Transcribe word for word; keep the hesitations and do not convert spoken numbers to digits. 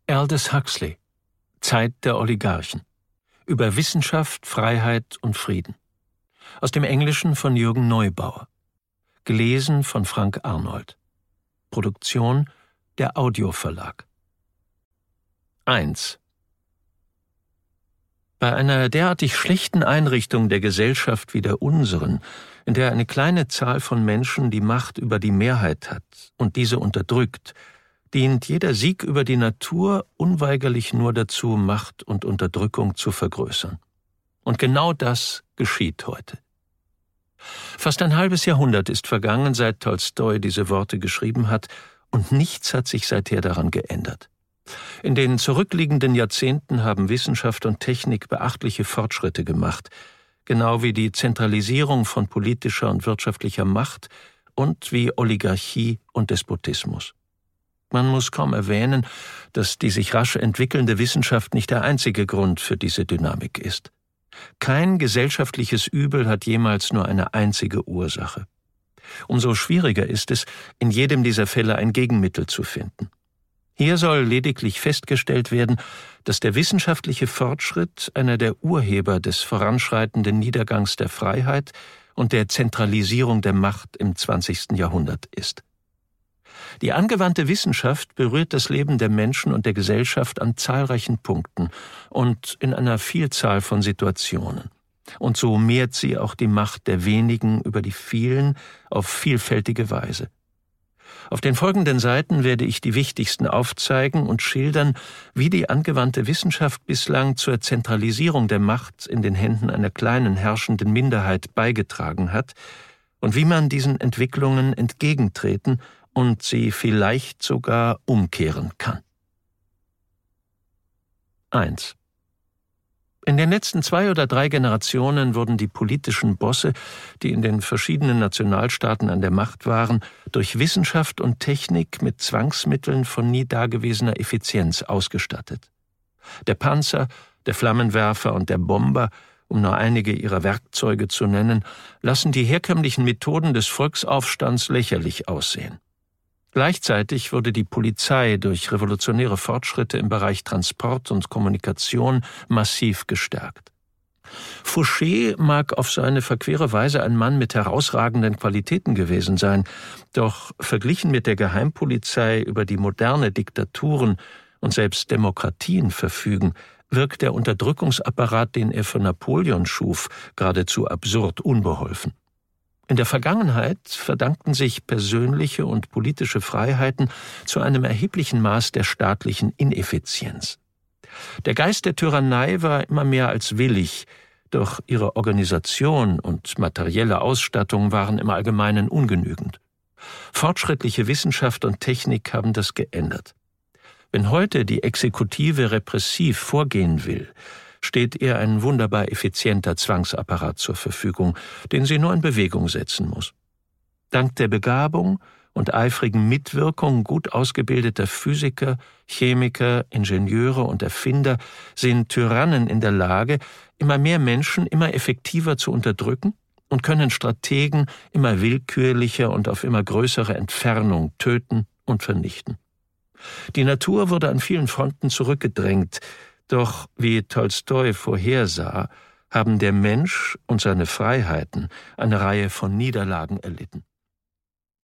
Aldous Huxley, Zeit der Oligarchen. Über Wissenschaft, Freiheit und Frieden. Aus dem Englischen von Jürgen Neubauer. Gelesen von Frank Arnold. Produktion der Audioverlag. eins. Bei einer derartig schlechten Einrichtung der Gesellschaft wie der unseren, in der eine kleine Zahl von Menschen die Macht über die Mehrheit hat und diese unterdrückt, dient jeder Sieg über die Natur unweigerlich nur dazu, Macht und Unterdrückung zu vergrößern. Und genau das geschieht heute. Fast ein halbes Jahrhundert ist vergangen, seit Tolstoi diese Worte geschrieben hat, und nichts hat sich seither daran geändert. In den zurückliegenden Jahrzehnten haben Wissenschaft und Technik beachtliche Fortschritte gemacht, genau wie die Zentralisierung von politischer und wirtschaftlicher Macht und wie Oligarchie und Despotismus. Man muss kaum erwähnen, dass die sich rasch entwickelnde Wissenschaft nicht der einzige Grund für diese Dynamik ist. Kein gesellschaftliches Übel hat jemals nur eine einzige Ursache. Umso schwieriger ist es, in jedem dieser Fälle ein Gegenmittel zu finden. Hier soll lediglich festgestellt werden, dass der wissenschaftliche Fortschritt einer der Urheber des voranschreitenden Niedergangs der Freiheit und der Zentralisierung der Macht im zwanzigsten Jahrhundert ist. Die angewandte Wissenschaft berührt das Leben der Menschen und der Gesellschaft an zahlreichen Punkten und in einer Vielzahl von Situationen. Und so mehrt sie auch die Macht der wenigen über die vielen auf vielfältige Weise. Auf den folgenden Seiten werde ich die wichtigsten aufzeigen und schildern, wie die angewandte Wissenschaft bislang zur Zentralisierung der Macht in den Händen einer kleinen herrschenden Minderheit beigetragen hat und wie man diesen Entwicklungen entgegentreten und sie vielleicht sogar umkehren kann. eins. In den letzten zwei oder drei Generationen wurden die politischen Bosse, die in den verschiedenen Nationalstaaten an der Macht waren, durch Wissenschaft und Technik mit Zwangsmitteln von nie dagewesener Effizienz ausgestattet. Der Panzer, der Flammenwerfer und der Bomber, um nur einige ihrer Werkzeuge zu nennen, lassen die herkömmlichen Methoden des Volksaufstands lächerlich aussehen. Gleichzeitig wurde die Polizei durch revolutionäre Fortschritte im Bereich Transport und Kommunikation massiv gestärkt. Fouché mag auf seine verquere Weise ein Mann mit herausragenden Qualitäten gewesen sein, doch verglichen mit der Geheimpolizei, über die moderne Diktaturen und selbst Demokratien verfügen, wirkt der Unterdrückungsapparat, den er für Napoleon schuf, geradezu absurd unbeholfen. In der Vergangenheit verdankten sich persönliche und politische Freiheiten zu einem erheblichen Maß der staatlichen Ineffizienz. Der Geist der Tyrannei war immer mehr als willig, doch ihre Organisation und materielle Ausstattung waren im Allgemeinen ungenügend. Fortschrittliche Wissenschaft und Technik haben das geändert. Wenn heute die Exekutive repressiv vorgehen will, steht ihr ein wunderbar effizienter Zwangsapparat zur Verfügung, den sie nur in Bewegung setzen muss. Dank der Begabung und eifrigen Mitwirkung gut ausgebildeter Physiker, Chemiker, Ingenieure und Erfinder sind Tyrannen in der Lage, immer mehr Menschen immer effektiver zu unterdrücken und können Strategen immer willkürlicher und auf immer größere Entfernung töten und vernichten. Die Natur wurde an vielen Fronten zurückgedrängt, doch, wie Tolstoi vorhersah, haben der Mensch und seine Freiheiten eine Reihe von Niederlagen erlitten.